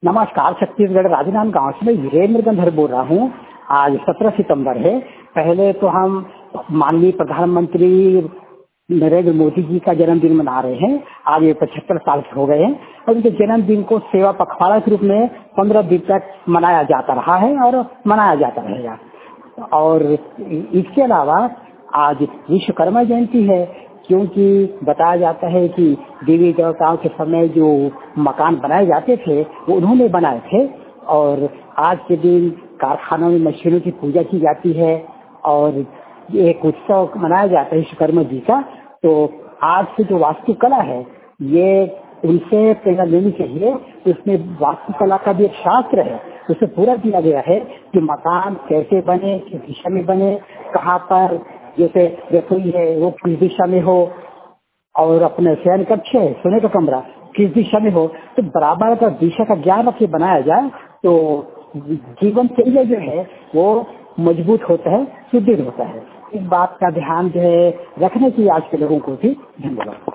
नमस्कार, छत्तीसगढ़ राजनांदगांव से मैं वीरेंद्र गंधर बोल रहा हूँ। आज 17 सितंबर है। पहले तो हम माननीय प्रधानमंत्री नरेंद्र मोदी जी का जन्मदिन मना रहे हैं। आज ये 75 साल के हो गए हैं और उनके जन्मदिन को सेवा पखवाड़ा के रूप में 15 दिन तक मनाया जाता रहा है और मनाया जाता रहेगा। और इसके अलावा आज विश्वकर्मा जयंती है, क्योंकि बताया जाता है कि देवी देवताओं के समय जो मकान बनाए जाते थे वो उन्होंने बनाए थे। और आज के दिन कारखानों में मशीनों की पूजा की जाती है और एक उत्सव मनाया जाता है विश्वकर्मा जी का। तो आज की जो वास्तुकला है ये उनसे प्रेरणा लेनी चाहिए। इसमें वास्तुकला का भी एक शास्त्र है, उसे पूरा दिया गया है कि मकान कैसे बने, किस दिशा में बने, कहाँ पर जैसे रसोई है वो किस दिशा में हो और अपने शयन कक्ष है, सोने का कमरा किस दिशा में हो। तो बराबर का दिशा का ज्ञान रख के बनाया जाए तो जीवन शैली जो है वो मजबूत होता है, सुदृढ़ होता है। इस बात का ध्यान जो है रखने की आज के लोगों को भी। धन्यवाद।